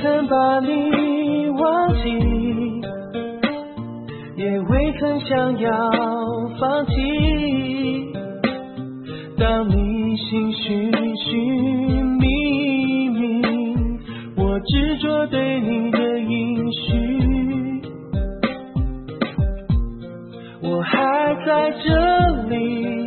曾把你忘记，也未曾想要放弃。当你心寻寻觅觅，我执着对你的应许，我还在这里，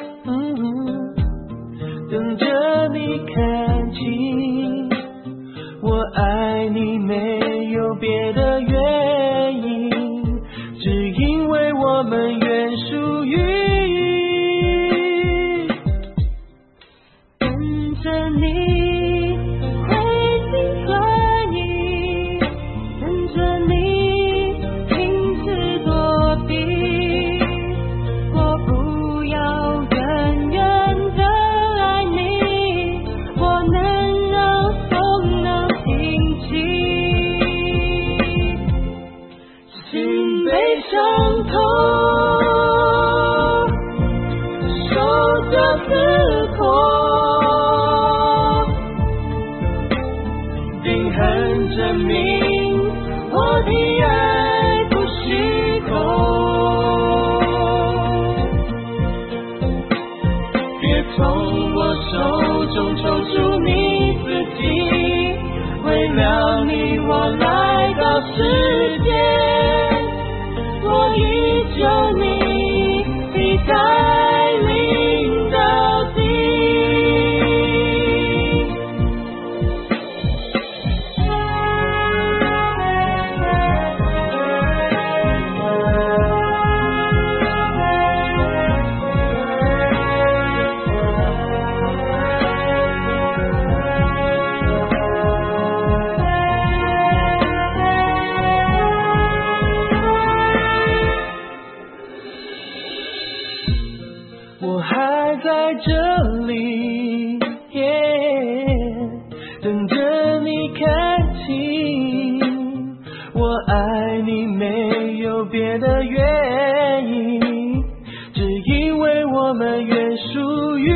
等着你看清。我爱你没有别的原因，只因为我们原属于。 等着你回心转意，等着你停止躲避，我不要远远的爱你，我能让风能平息， 心被伤痛，受着刺痛，定痕证明我的爱不虚空。别从我手中抽出你自己，为了你我来到世界，我依旧你的带领到底。我还在这里，等着你看清。我爱你没有别的原因，只因为我们原属于。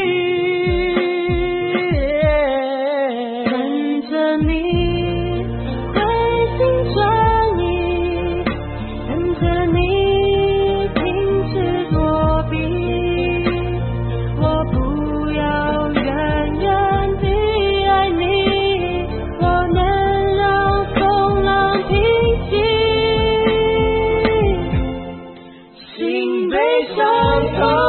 等着你回心转意，等着你停止躲避，我不要远远地爱你，我能让风浪平息， 心被伤痛，